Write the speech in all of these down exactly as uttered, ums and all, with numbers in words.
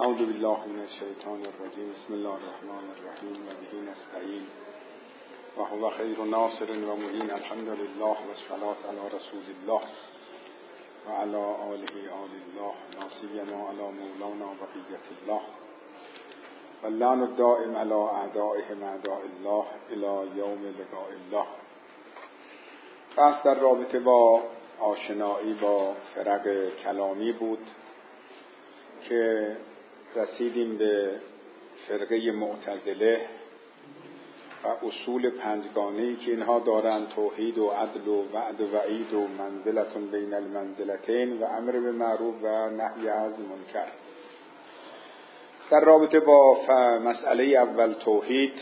اعوذ بالله من الشیطان الرجیم. بسم الله الرحمن الرحیم و به نستعین و هو خیر ناصر و معین. الحمد لله و الصلاة علی رسول الله و علی آله آل الله لا سیما علی مولانا بقیة الله و اللعن الدائم علی اعدائهم اعداء الله الی یوم لقاء الله. بحث در رابطه با آشنایی با فرق کلامی بود که رسیدیم به فرقه معتزله و اصول پنجگانه‌ای که اینها دارند: توحید و عدل و وعد و وعید و منزلتون بین المنزلتین و امر به معروف و نهی از منکر. در رابطه با مسئله اول توحید،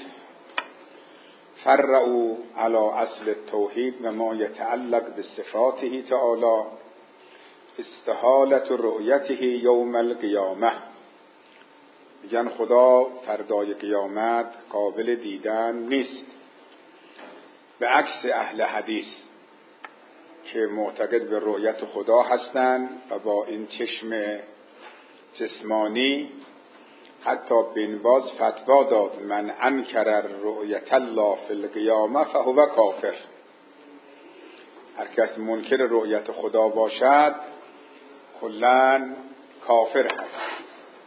فرعوا علی اصل التوحید و ما یتعلق بصفاته تعالی استحالة رؤیته یوم القیامه. میگن خدا فردای قیامت قابل دیدن نیست، به عکس اهل حدیث که معتقد به رؤیت خدا هستند و با این چشم جسمانی حتی بن باز فتوا داد: من انکر رؤیت الله فی القیامه فهو کافر. هر کس منکر رؤیت خدا باشد کلاً کافر هست.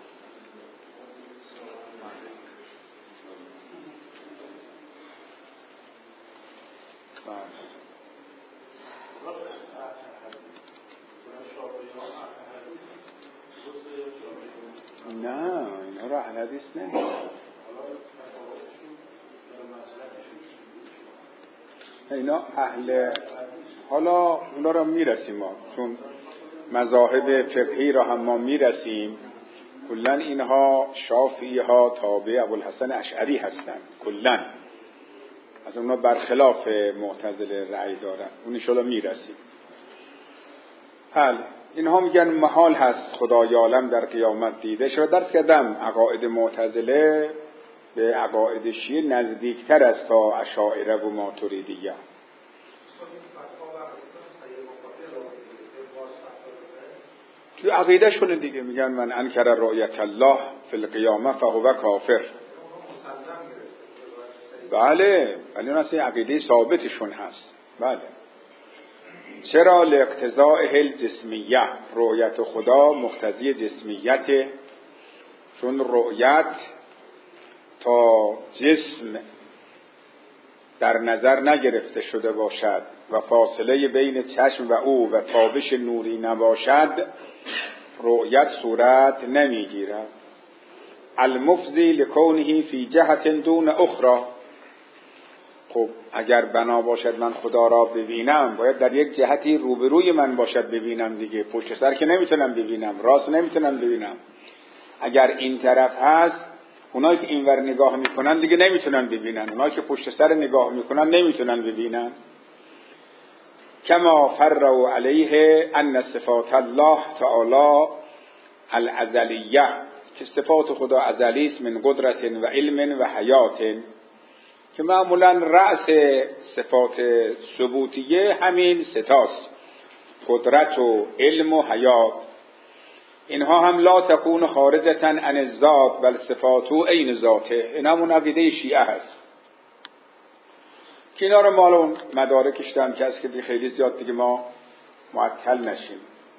نه اینا را اهل حدیث نمیدونن. اینا اهل، حالا اونا را میرسیم ما، چون مذاهب فقهی را هم ما میرسیم. کلن اینها شافعی ها تابع ابوالحسن اشعری هستند، کلن از اونا برخلاف معتزله رأی دارن. اون انشاءالله میرسیم. حل اینها میگن محال هست خدای عالم در قیامت دیده شد. درس کردم عقاید معتزله به عقاید شیعه نزدیکتر است تا اشاعره و ماتریدیه. تو عقیده شونه دیگه میگن من انکر رؤیت الله فی القیامه فهو کافر. بله ولی اون اصلا عقیده ثابتشون هست. بله. چرا؟ لاقتضاء الجسمیه، رؤیت خدا مقتضی جسمیته، چون رؤیت تا جسم در نظر نگرفته شده باشد و فاصله بین چشم و او و تابش نوری نباشد رؤیت صورت نمیگیرد. المفضی لکونه فی جهت دون اخرى. خب اگر بنا باشد من خدا را ببینم باید در یک جهتی روبروی من باشد ببینم دیگه، پشت سر که نمیتونم ببینم، راست نمیتونم ببینم. اگر این طرف هست اونایی که اینور نگاه میکنن دیگه نمیتونن ببینن، اونایی که پشت سر نگاه میکنن نمیتونن ببینن. کما فرعوا علیه ان صفات الله تعالی الازلیه، که صفات خدا ازلی است، من قدرت و علم و حیات، که معمولا رأس صفات ثبوتیه همین ستاست: قدرت و علم و حیات. اینها هم لا تکون خارجتا عن الذات بل صفاتو عین ذاته. این همون عقیده شیعه هست که اینا رو مالون مدارکش دارن که از که خیلی زیاد دیگه ما معطل نشیم.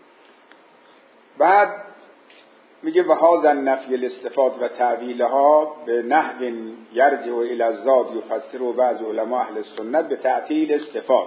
بعد میگه و هذا النفی الاستفاد و تعویلها به نحو یرجع الی الذات یفسر بعض علماء اهل سنت به تعطیل استفاد،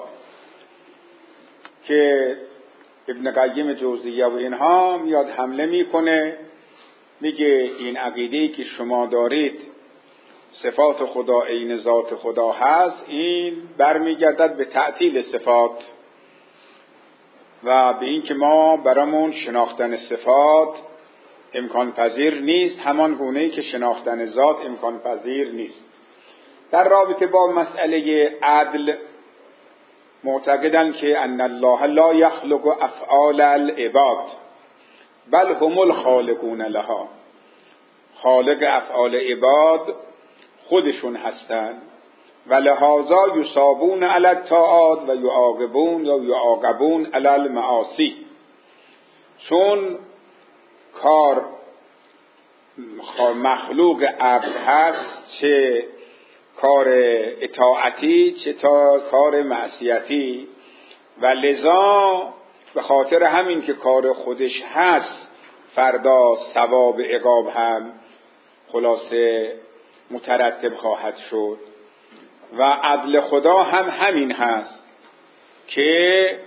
که ابن قیم جوزیه و اینها میاد حمله میکنه، میگه این عقیده‌ای که شما دارید صفات خدا عین ذات خدا هست، این برمیگردد به تعطیل صفات و به این که ما برامون شناختن صفات امکان پذیر نیست، همان گونه‌ای که شناختن ذات امکان پذیر نیست. در رابطه با مسئله عدل معتقدن که ان الله لا یخلق افعال العباد بل هم الخالقون لها. خالق افعال عباد خودشون هستند و لهذا یصابون علی الطاعات و یعاقبون یا یعاقبون علی المعاصی. چون کار مخلوق عبد هست، چه کار اطاعتی چه تا کار معصیتی، و لذا به خاطر همین که کار خودش هست فردا ثواب عقاب هم خلاصه مترتب خواهد شد. و عدل خدا هم همین هست که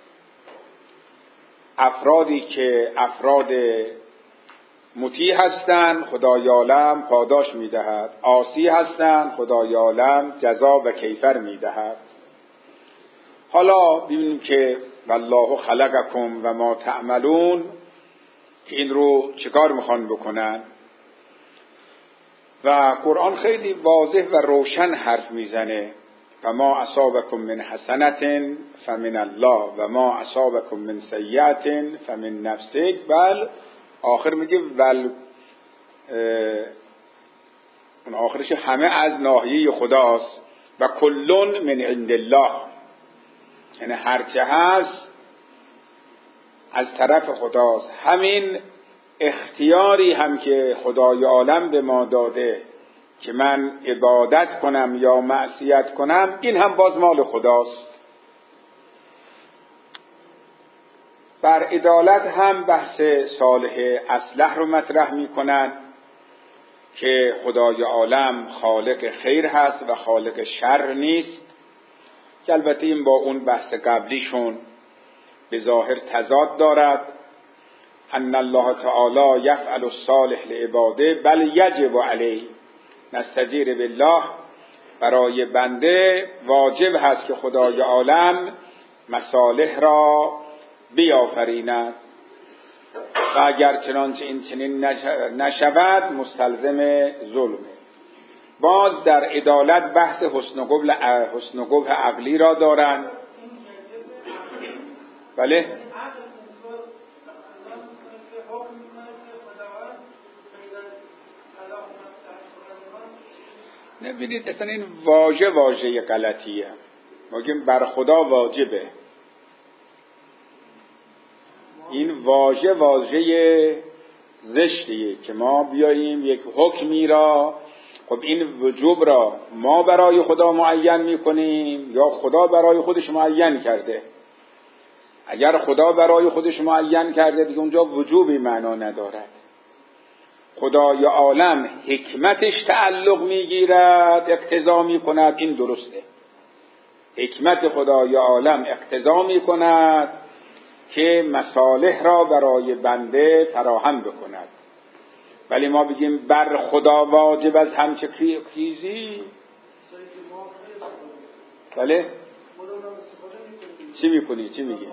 افرادی که افراد مطیع هستند خدای عالم پاداش میدهد، عاصی هستند خدای عالم جزا و کیفر میدهد. حالا ببینیم که والله خلقکم و ما تعملون که این رو چکار میخوان بکنن. و قرآن خیلی واضح و روشن حرف میزنه و ما اصابکم من حسنت فمن الله و ما اصابکم من سیئت فمن نفسک، بل آخر میگه ول اون آخرش همه از ناحیه خداست و کلون من عند الله، یعنی هرچه هست از طرف خداست. همین اختیاری هم که خدای عالم به ما داده که من عبادت کنم یا معصیت کنم، این هم باز مال خداست. بر عدالت هم بحث صالح اصلح رو مطرح می کنن که خدای عالم خالق خیر هست و خالق شر نیست، که البته این با اون بحث قبلیشون به ظاهر تضاد دارد. ان الله تعالی یفعل الصالح لعباده بل یجب علیه، نستجیر بالله، برای بنده واجب هست که خدای عالم مصالح را بیافریند و اگر چنانچه این چنین نشود مستلزم ظلمه. باز در عدالت بحث حسن و قبح حسن و قبح عقلی را دارند. بله نبینید اصلا این واژه واژه غلطیه. ما میگیم بر خدا واجبه، این واژه واژه زشتیه که ما بیاییم یک حکمی را، خب این وجوب را ما برای خدا معین میکنیم یا خدا برای خودش معین کرده؟ اگر خدا برای خودش معین کرده دیگه اونجا وجوبی معنا ندارد. خدای عالم حکمتش تعلق میگیرد اقتضا میکند، این درسته. حکمت خدای عالم اقتضا میکند که مصالح را برای بنده فراهم بکند، ولی ما بگیم بر خدا واجب از همچه چیزی. بله چی میکنی؟ چی میگی؟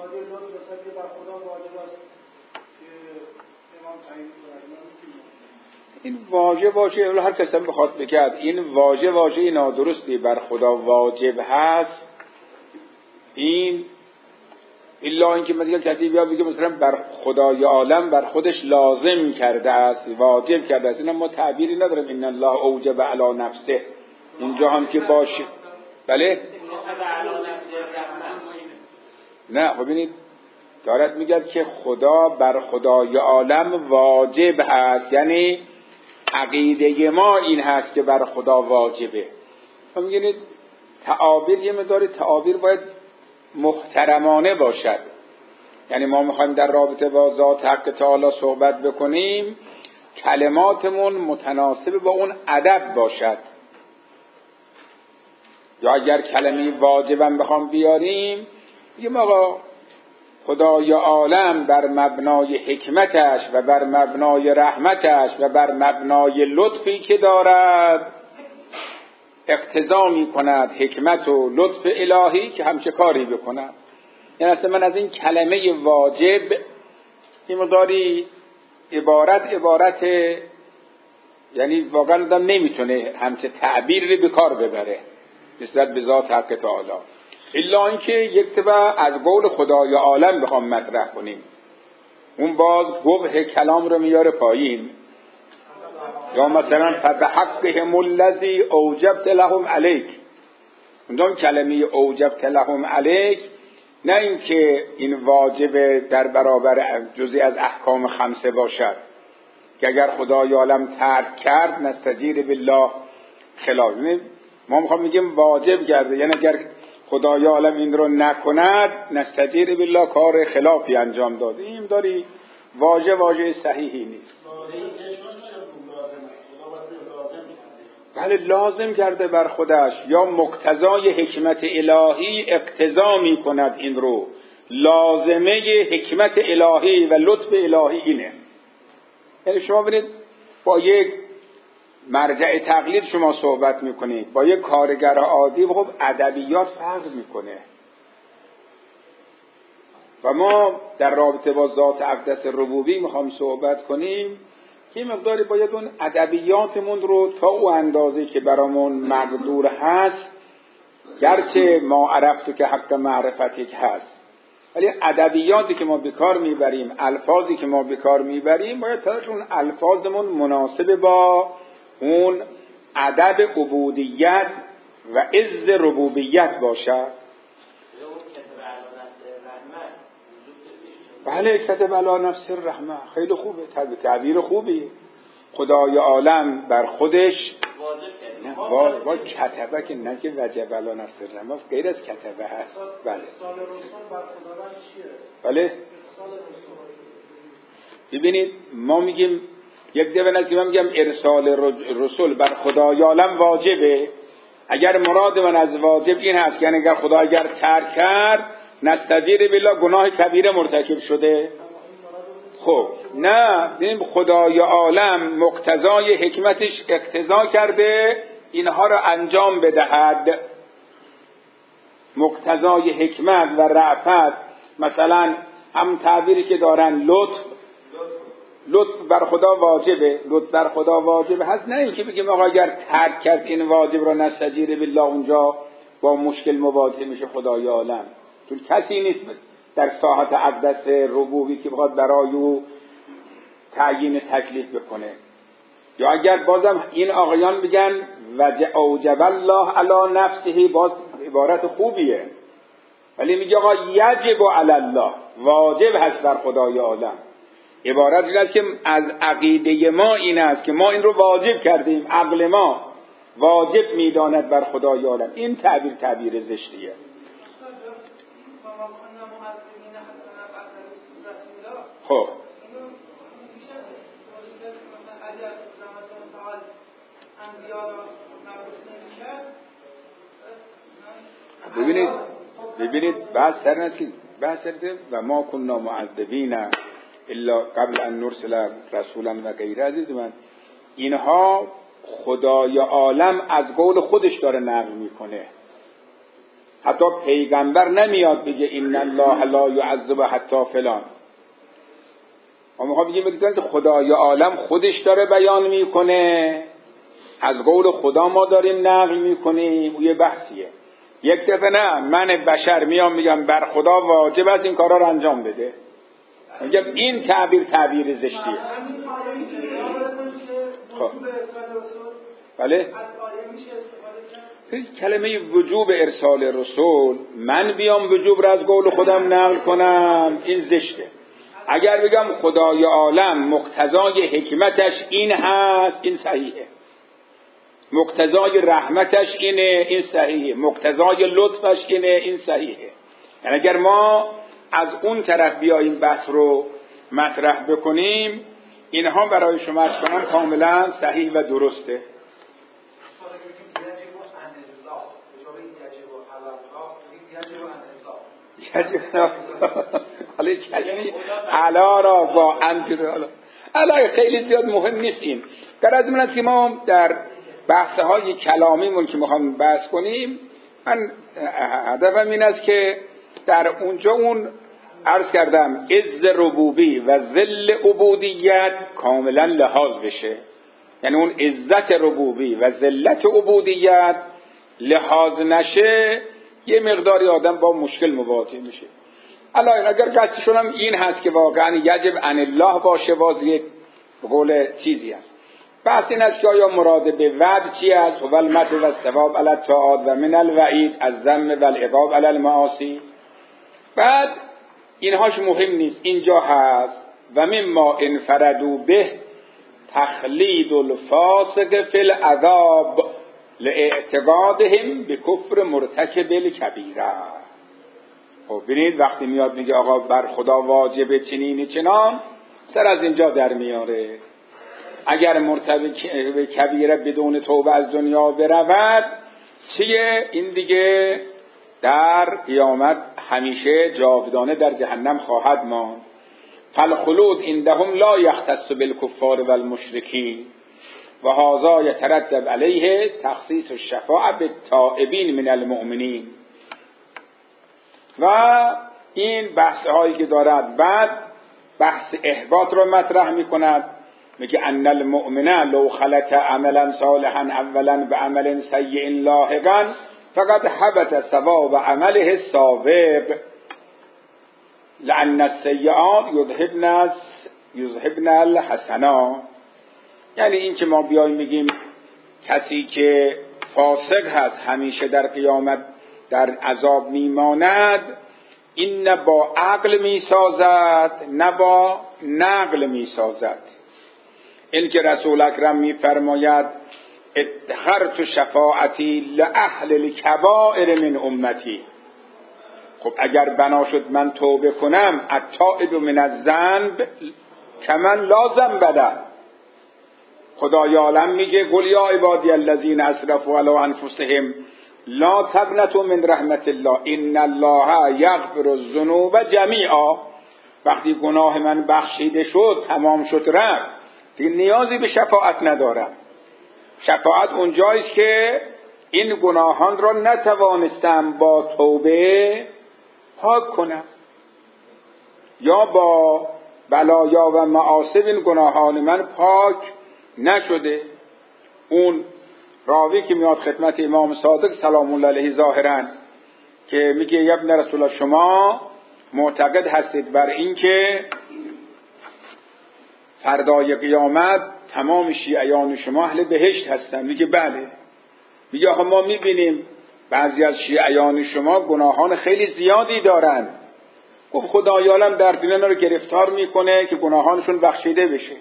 این واژه واژه هر کس هم بخواد بگه این واژه واژه نادرستی بر خدا واجب هست. این الا اینکه مثلا کسی بیا بگه مثلا بر خدای عالم بر خودش لازم کرده است، واجب کرده است، اینا ما تعبیری نداریم ان الله اوجب علی نفسه اونجا هم که باشه. بله نه خب ببینید دارد میگه که خدا بر خدای عالم واجب هست، یعنی عقیده ما این هست که بر خدا واجبه. خب میگید تعابیر یه مقدار تعابیر باید محترمانه باشد، یعنی ما میخوایم در رابطه با ذات حق تعالی صحبت بکنیم کلماتمون متناسب با اون ادب باشد. یا اگر کلمه واجبم بخوام بیاریم بگیم آقا خدای عالم بر مبنای حکمتش و بر مبنای رحمتش و بر مبنای لطفی که دارد اقتضا می کند حکمت و لطف الهی که همچه کاری بکند. یعنی اصلا من از این کلمه واجب این مقداری عبارت عبارت یعنی واقعا آدم نمیتونه همچه تعبیر رو به کار ببره نسبت به ذات حق تعالی، الا اینکه یک تبع از قول خدای عالم بخوام مطرح کنیم اون باز قبح کلام رو میاره پایین. یا مثلا فبحقهم الذی اوجبت لهم علیک، اون کلمه اوجبت لهم علیک نه اینکه این واجب در برابر جزئی از احکام خمسه باشد، که اگر خدای عالم ترک کرد نستجیر بالله خلاف. ما میخوام میگیم واجب کرده، یعنی اگر خدای عالم این رو نکند نستجیر بالله کار خلافی انجام داده. این داری واژه واژه صحیحی نیست. بله لازم کرده بر خودش، یا مقتضای حکمت الهی اقتضا می کند این رو. لازمه حکمت الهی و لطف الهی اینه. یعنی شما ببینید با یک مرجع تقلید شما صحبت میکنید، با یک کارگر عادی خب ادبیات فرق میکنه. و ما در رابطه با ذات اقدس ربوبی میخوام صحبت کنیم که مقداری باید اون ادبیاتمون رو تا او اندازه که برامون مقدور هست، گرچه ما عرفتو که حق معرفتی که هست، ولی ادبیاتی که ما بکار میبریم، الفاظی که ما بکار میبریم، باید تاش اون الفاظمون مناسب با اون ادب عبودیت و عز ربوبیت باشد. بله کتب علی نفس الرحمه، خیلی خوبه، تعبیر خوبی. خدای عالم بر خودش نه با, با کتبه که نه که وجب علی نفس الرحمه غیر از کتبه هست. بله بله ببینید ما میگیم یک دفعه نزدیک من میگم ارسال رسول بر خدای عالم واجبه. اگر مراد من از واجب این هست که یعنی اگر خدا اگر ترک کرد نستجیر بالله گناه کبیره مرتکب شده. خب نه، ببین خدای عالم مقتضای حکمتش اقتضا کرده اینها را انجام بدهد. مقتضای حکمت و رأفت، مثلا هم تعبیری که دارن لطف، لطف بر خدا واجبه، لطف بر خدا واجبه هست، نه اینکه بگیم آقا اگر ترک کرد این واجب را نستجیر بالله اونجا با مشکل مواجه میشه خدای عالم. چون کسی نیست در ساحت اقدس ربوبی که بخواد برای او تعیین تکلیف بکنه. یا اگر بازم این آقایان بگن اوجب الله علی نفسه، باز عبارت خوبیه، ولی میگه آقا یجب علی الله، واجب هست بر خدای عالم. عبارت این است که از عقیده ما این است که ما این رو واجب کردیم، عقل ما واجب میداند بر خدای عالم. این تعبیر تعبیر زشتیه. خب ببینید ببینید بحث سر نسید بحث سرده و ما کننا معذبین الا قبل ان نرسل رسولا و غیره. عزیز من اینها خدای عالم از قول خودش داره نقل میکنه. حتی پیغمبر نمیاد بگه ان الله لا يعذب حتی فلان. ما میخوام بگیم که خدای عالم خودش داره بیان میکنه، از قول خدا ما داریم نقل میکنیم. و یه بحثیه. یک دفعه نه من بشر میام میگم بر خدا واجب است این کارا رو انجام بده. میگم این تعبیر تعبیر زشتیه. خب بله کلمه وجوب ارسال رسول، من بیام وجوب را از قول خودم نقل کنم، این زشته. اگر بگم خدای عالم مقتضای حکمتش این هست، این صحیحه. مقتضای رحمتش اینه، این صحیحه. مقتضای لطفش اینه، این صحیحه. یعنی اگر ما از اون طرف بیاییم بحث رو مطرح بکنیم، اینها برای شما عرض کنم کاملا صحیح و درسته. حالا کلمه علا را با انت علا خیلی زیاد مهم نیست. این در از من است که ما در بحث های کلامیمون که میخوام بحث کنیم، من هدفم این است که در اونجا اون عرض کردم عز ربوبی و ذل عبودیت کاملا لحاظ بشه. یعنی اون عزت ربوبی و ذلت عبودیت لحاظ نشه، یه مقداری آدم با مشکل مواجه میشه. الان اگر قصدشون هم این هست که واقعا یجب عن الله باشه، باز یک قول چیزی هست. بحث این است که آیا مراد به وعد چی است؟ و المت و الثواب علی الطاعات و من الوعید الذم و العقاب علی المعاصی. بعد اینهاش مهم نیست، اینجا هست و مما انفردوا به تخلید الفاسق فی العذاب لاعتقادهم بکفر مرتکب الکبیره. خب ببینید وقتی میاد میگه آقا بر خدا واجبه چنین چنان، سر از اینجا در میاره. اگر مرتکب کبیره بدون توبه از دنیا برود چیه؟ این دیگه در قیامت همیشه جاودانه در جهنم خواهد ماند. فالخلود عندهم لا یختص بالکفار والمشرکین و هذا یترتب علیه تخصیص الشفاعة بالتائبین من المؤمنین. و این بحث هایی که دارد بعد بحث احباط رو مطرح می کند. میگه ان المؤمن لو خلط عملا صالحا اولا بعمل سیء لاحقا فقد حبط ثواب عمله السابق لان السیئات یذهبن یذهبن الحسنات. یعنی این که ما بیایم میگیم کسی که فاسق هست همیشه در قیامت در عذاب میماند، این نه با عقل میسازد نه با نقل میسازد. این که رسول اکرم میفرماید ادخرت شفاعتی لأهل الکبائر من امتی. خب اگر بنا شد من توبه کنم التائب من الذنب کمن لا ذنب له. خدای عالم میگه قل یا عبادی الذین اسرفوا علی انفسهم لا تقنطوا من رحمت الله ان الله یغفر الذنوب جمیعا. وقتی گناه من بخشیده شد تمام شد رفت دیگه نیازی به شفاعت ندارم. شفاعت اونجایی است که این گناهان را نتوانستم با توبه پاک کنم یا با بلایا و معاصب این گناهان من پاک نشده. اون راوی که میاد خدمت امام صادق سلام الله علیه ظاهرا که میگه یا ابن رسول الله شما معتقد هستید بر این که فردای قیامت تمام شیعیان شما اهل بهشت هستن؟ میگه بله. میگه آخه ما میبینیم بعضی از شیعیان شما گناهان خیلی زیادی دارن. گفت خدای عالم در دنیا رو گرفتار میکنه که گناهانشون بخشیده بشه.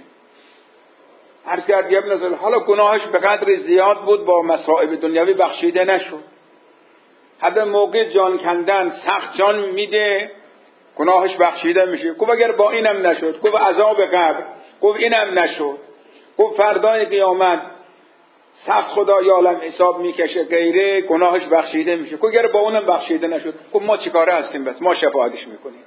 عرض کرد ابن نزل حالا گناهش به قدر زیاد بود با مصائب دنیوی بخشیده نشد. حتی موقع جان کندن سخت جان میده گناهش بخشیده میشه. گفت اگر با اینم نشد، گفت عذاب قبر، گفت اینم نشد، گفت فردای قیامت سخت خدای عالم حساب میکشه غیره گناهش بخشیده میشه. گفت اگر با اونم بخشیده نشد، گفت ما چیکاره هستیم؟ بس ما شفاعتش میکنیم.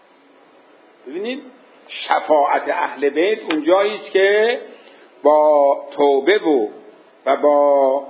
ببینید شفاعت اهل بیت اونجایی است که با توبه و و با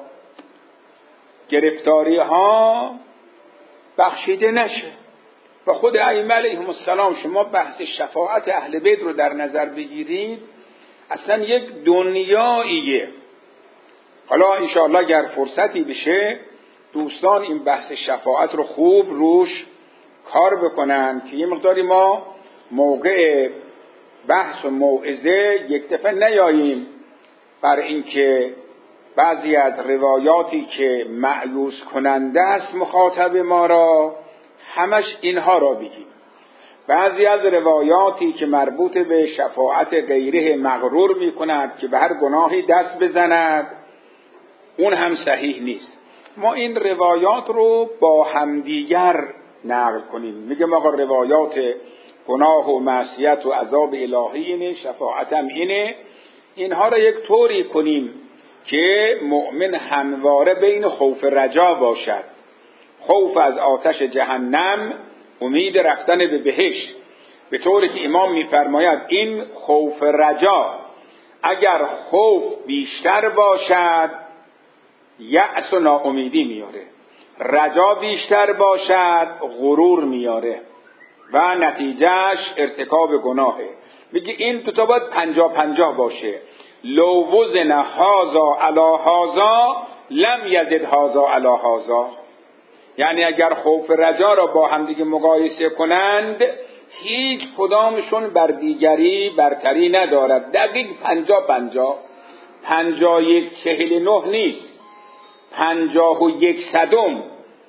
گرفتاری ها بخشیده نشه. و خود ائمه علیهم السلام شما بحث شفاعت اهل بیت رو در نظر بگیرید اصلا یک دنیاییه. حالا انشاءالله اگر فرصتی بشه دوستان این بحث شفاعت رو خوب روش کار بکنن که یه مقداری ما موقع بحث و موعظه یک دفعه نیاییم بر اینکه بعضی از روایاتی که مأیوس کننده است مخاطب ما را همش اینها را بگیم. بعضی از روایاتی که مربوط به شفاعت غیره مغرور می کند که به هر گناهی دست بزند اون هم صحیح نیست. ما این روایات رو با همدیگر نقل کنیم. میگم آقا روایات گناه و معصیت و عذاب الهی اینه، شفاعت هم اینه. اینها را یک طوری کنیم که مؤمن همواره بین خوف رجا باشد. خوف از آتش جهنم، امید رفتن به بهشت. به طوری که امام میفرماید این خوف رجا اگر خوف بیشتر باشد یأس و ناامیدی میاره، رجا بیشتر باشد غرور میاره و نتیجهش ارتکاب گناهه. میگه این دوتا باید پنجا پنجا باشه. لو وزن هازا علا هازا لم یزد هازا علا هازا. یعنی اگر خوف رجا را با هم دیگه مقایسه کنند هیچ کدامشون بر دیگری برتری ندارد. دقیق پنجا پنجا. پنجا یک چهل نه نیست، پنجاه و یک صدم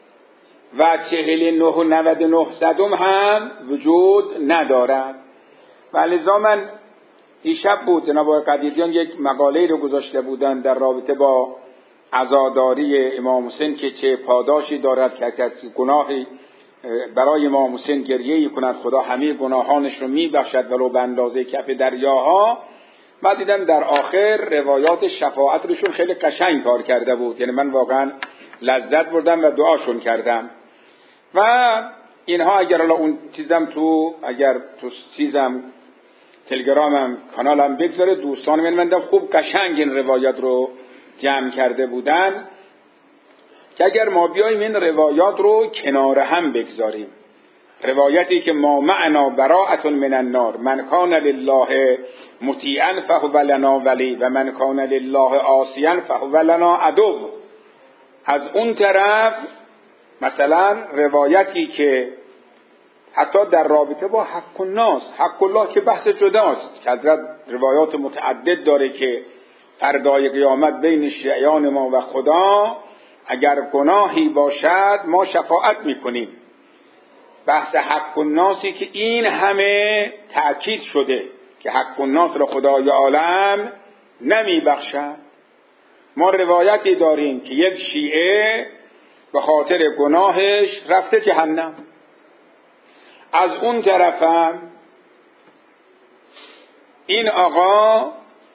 و چهل نه و نود و نه صدم هم وجود ندارد. و لذا من دیشب بود جناب آقای قدیریان یک مقاله رو گذاشته بودن در رابطه با عزاداری امام حسین که چه پاداشی دارد که کسی گناهی برای امام حسین گریه‌ای کند خدا همه گناهانش رو میبخشد ولو به اندازه کف دریاها. من دیدم در آخر روایات شفاعت روشون خیلی قشنگ کار کرده بود، یعنی من واقعا لذت بردم و دعاشون کردم. و اینها اگر الان اون چیزم تو اگر تو چیزم تلگرامم کانالم بگذاره دوستان من من خوب قشنگ این روایات رو جمع کرده بودن که اگر ما بیایم این روایات رو کنار هم بگذاریم، روایتی که ما معنا براءة من النار من کان لله مطیعا فهو لنا ولی و من کان لله عاصیا فهو لنا عدو، از اون طرف مثلا روایتی که حتی در رابطه با حق الناس، حق الله که بحث جداست که حضرت روایات متعدد داره که فردای قیامت بین شیعیان ما و خدا اگر گناهی باشد ما شفاعت میکنیم. بحث حق الناسی که این همه تأکید شده که حق الناس را خدای عالم نمیبخشد. ما روایتی داریم که یک شیعه به خاطر گناهش رفته جهنم، از اون طرفم این آقا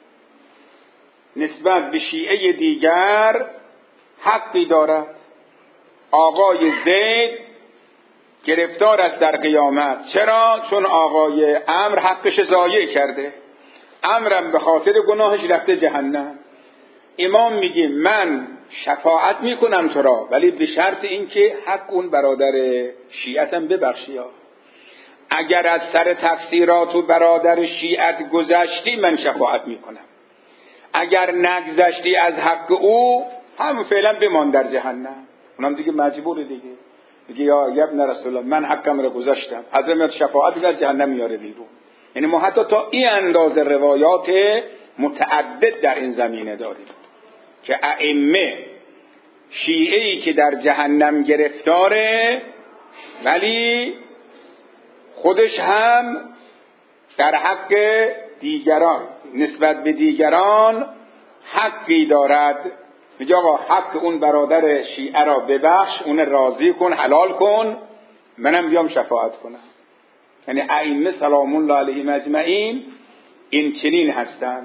نسبت به شیعه دیگر حقی دارد. آقای زید گرفتار است در قیامت. چرا؟ چون آقای عمرو حقش ضایع کرده، عمرم به خاطر گناهش رفته جهنم. امام میگه من شفاعت میکنم تو را ولی به شرط اینکه حق اون برادر شیعتم ببخشی. ها اگر از سر تقصیرات و برادر شیعت گذشتی من شفاعت میکنم، اگر نگذشتی از حق او هم فعلا بمان در جهنم. اونم دیگه مجبوره دیگه، میگه یا ابن رسول الله من حقم رو گذاشتم، حضرت شفاعت از جهنم میاره بیرون. یعنی ما حتی تا این اندازه روایات متعدد در این زمینه داریم که ائمه شیعه‌ای که در جهنم گرفتاره ولی خودش هم در حق دیگران نسبت به دیگران حقی دارد. میگه آقا حق اون برادر شیعه را ببخش، اون راضی کن، حلال کن، منم بیام شفاعت کنم. یعنی ائمه سلام الله علیهم اجمعین این چنین هستند.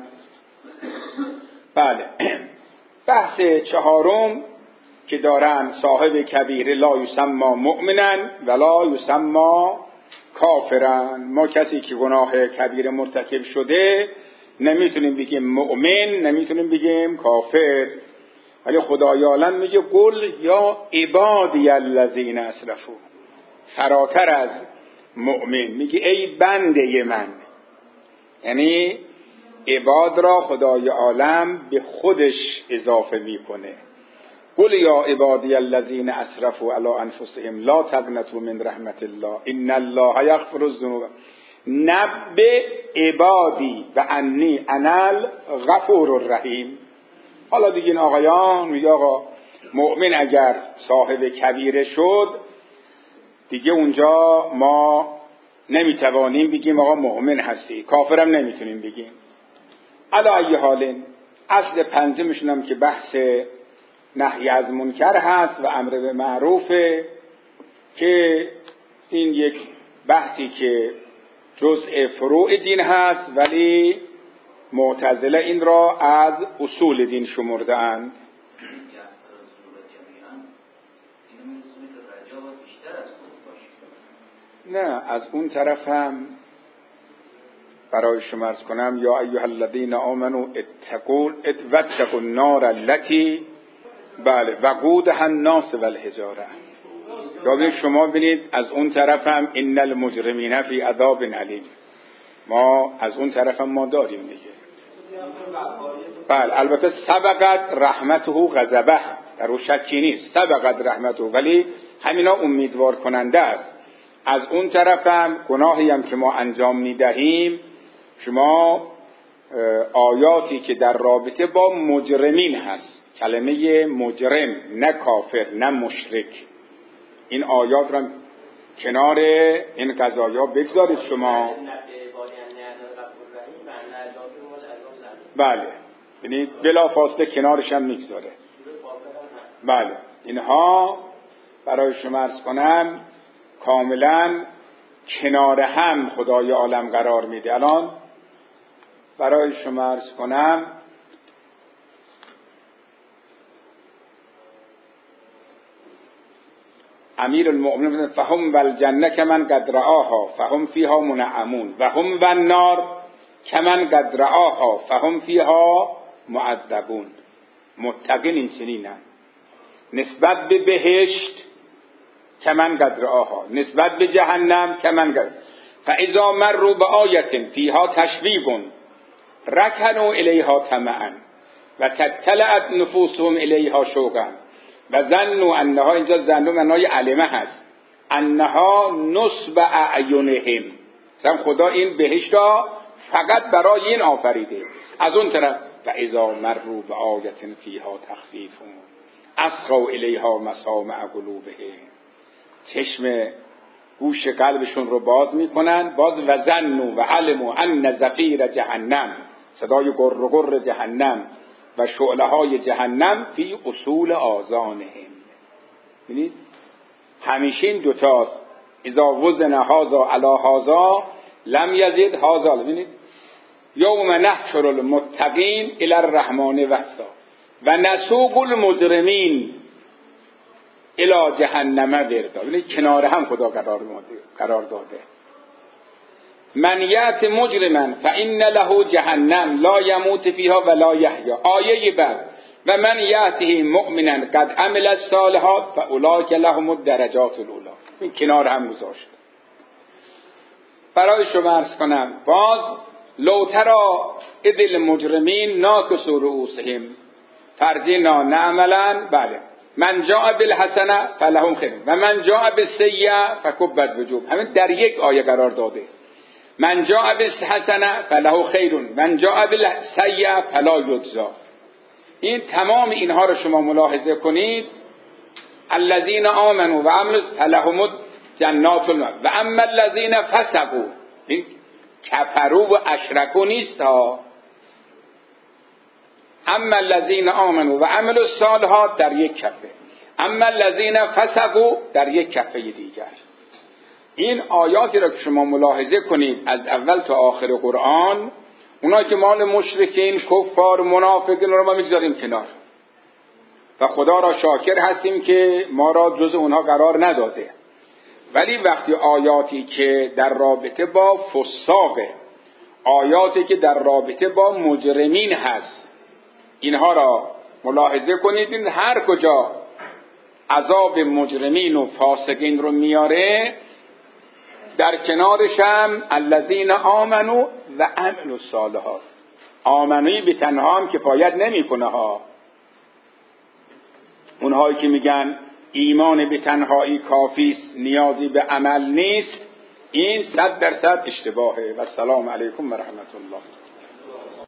بله بحث چهارم که دارن صاحب کبیره لا یسمى مؤمنا ولا یسمى کافرا. ما کسی که گناه کبیره مرتکب شده نمیتونیم بگیم مؤمن، نمیتونیم بگیم کافر. ولی خدای عالم میگه قل یا عبادی الذین اسرفوا، فراتر از مؤمن میگه ای بنده من. یعنی عباد را خدای عالم به خودش اضافه میکنه. قل یا عبادی الذین اسرفوا علی انفسهم لا تقنطوا من رحمت الله ان الله یغفر الذنوب نبئ عبادی و انی انا الغفور الرحیم. حالا دیگه این آقایان میگه آقا مؤمن اگر صاحب کبیره شد دیگه اونجا ما نمیتوانیم بگیم آقا مؤمن هستی، کافرم نمیتونیم بگیم. علی ای حال اصل پنجمشون هم که بحث نهی از منکر هست و امر به معروفه که این یک بحثی که جزء فروع دین هست ولی معتزله این را از اصول دین شمرده اند. نه از اون طرف هم برای شما عرض کنم یا ایها الذین آمنوا اتقوا واتقوا النار التي بله وقودها الناس والحجاره. یا شما ببینید از اون طرف هم ان المجرمین فی عذاب علیم. ما از اون طرف هم ما داریم دیگه. بله البته سبقت رحمته غضبه، در او شکی نیست، سبقت رحمته، ولی همینا امیدوار کننده است. از اون طرف هم گناهی هم که ما انجام میدهیم، شما آیاتی که در رابطه با مجرمین هست، کلمه مجرم نه کافر نه مشرک، این آیات را کنار این قضایا بگذارید. شما بله، یعنی بلا فاصله کنارش هم میگذاره. بله، اینها برای شما عرض کنم کاملا کنار هم خدای عالم قرار میده. الان برای شما عرض کنم امیر المؤمنین فهم والجنه کمن قد رآها فهم فیها منعمون و هم والنار کمن قد رآها فهم فیها معذبون. متقین این چنینند نسبت به بهشت کمن قد رآها، نسبت به جهنم کمن قد. فاذا مروا بآیة فیها تشویق رکنوا الیها طمعا و تطلعت نفوسهم الیها شوقا و ظنوا انها، اینجا ظنوا معنای علمه هست، انها نصب اعینهم، مثلا خدا این بهشت را فقط برای این آفریده. از اون طرف و اذا مروا بآیة فیها تخفیف اسقوا الیها مسامع قلوبهم، چشم گوش قلبشون رو باز میکنن، باز و ظنوا و علموا ان زفیر جهنم، صدای گر گر جهنم و شعله های جهنم فی اصول آذانهم. ببینید همیشه این دوتاست، اذا وزن هذا علی هذا لم یزد هذا. ببینید یوم نحشر المتقین الی الرحمن وفدا و نسوق المجرمین الی جهنم وردا. ببینید کنار هم خدا قرار قرار داده. من یأت مجرما فإن له جهنم لا یموت فیها ولا یحیا. آیه بعد و من یأته مؤمنا قد عمل الصالحات فاولئک لهم الدرجات العلی. این کنار هم گذاشت. برای شما عرض کنم باز لو تری اذ المجرمین ناکسوا رؤوسهم فرجنا نعملا. بله، من جاء بالحسنه فلهم خیر و من جاء بالسیئه فکبت وجوه. همین در یک آیه قرار داده. من جاء بالحسنه فله خیر من جاء بالسیئه فلا یجزا. این تمام اینها رو شما ملاحظه کنید. الذين آمنوا و عملوا فلهم جنات و اما الذين فسقوا، این کفروا و اشرکوا نیست ها. اما الذين آمنوا و عملوا الصالحات در یک کفه، اما الذين فسقوا در یک کفه دیگر. این آیاتی را که شما ملاحظه کنید از اول تا آخر قرآن، اونایی که مال مشرکین، کفار، منافقین رو ما میگذاریم کنار و خدا را شاکر هستیم که ما را جز اونها قرار نداده. ولی وقتی آیاتی که در رابطه با فساق، آیاتی که در رابطه با مجرمین هست، اینها را ملاحظه کنید. این هر کجا عذاب مجرمین و فاسقین رو میاره، در کنارش هم الذین آمنوا و عملوا الصالحات. آمنوی به تنها هم کفایت نمیکنه ها. اونهایی که میگن ایمان به تنهایی کافی است، نیازی به عمل نیست، این صد درصد اشتباهه. و السلام علیکم و رحمت الله.